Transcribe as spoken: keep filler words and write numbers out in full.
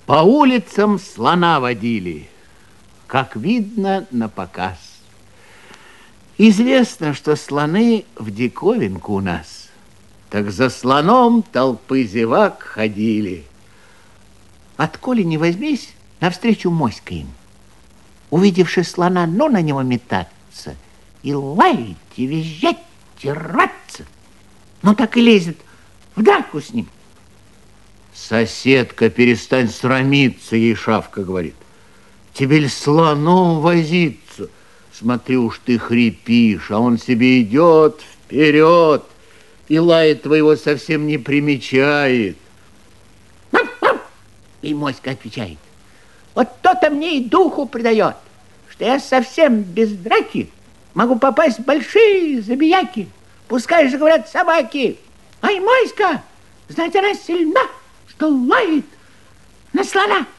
По улицам слона водили, как видно, на показ. Известно, что слоны в диковинку у нас. Так за слоном толпы зевак ходили. Отколи не возьмись, навстречу моська им. Увидевши слона, ну на него метаться, и лаять, и визжать, и рваться. Ну так и лезет в драку с ним. Соседка, перестань срамиться, ей Шавка говорит. Тебе ли слоном возиться? Смотри уж ты хрипишь, а он себе идет вперед и лает твоего совсем не примечает. И моська отвечает: вот то-то мне и духу придает, что я совсем без драки могу попасть в большие забияки. Пускай же говорят собаки. Ай, моська, знаете, она сильна, что лает на слона.